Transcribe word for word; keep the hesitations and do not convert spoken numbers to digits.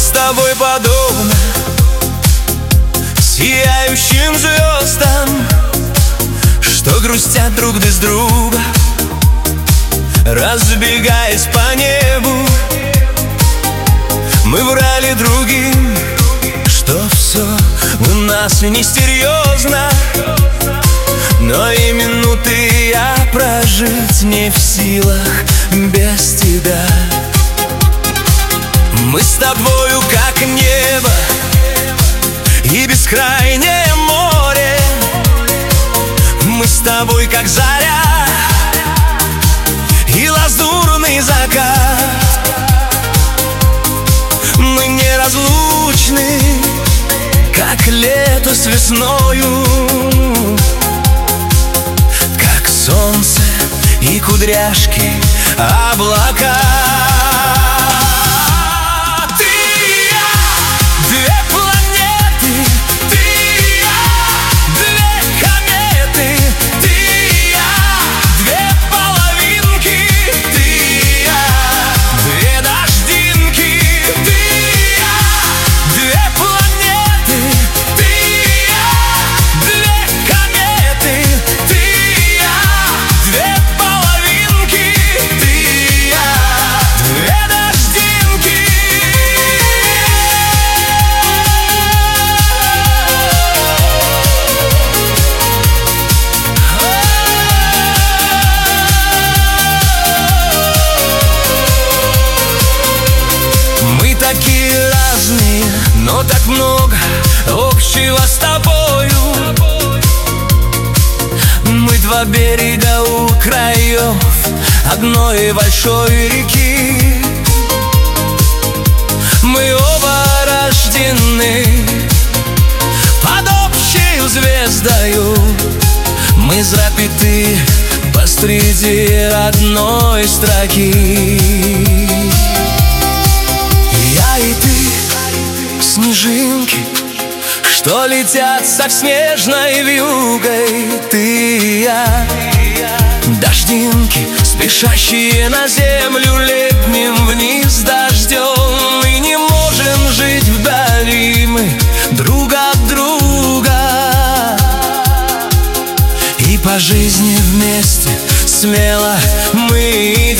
с тобой подобно сияющим звездам, что грустят друг без друга, разбегаясь по небу. Мы врали другим, что все у нас несерьезно, но и минуты я прожить не в силах без тебя. Мы с тобою как небо и бескрайнее море. Мы с тобой как заря и лазурный закат. Мы неразлучны, как лето с весною, как солнце и кудряшки облака. Такие разные, но так много общего с тобою. Мы два берега у краев одной большой реки. Мы оба рождены под общей звездою. Мы запяты посреди одной строки. Я и ты, снежинки, что летят со снежной вьюгой. Ты и я, дождинки, спешащие на землю летним вниз дождем. Мы не можем жить вдали, мы друг от друга, и по жизни вместе смело мы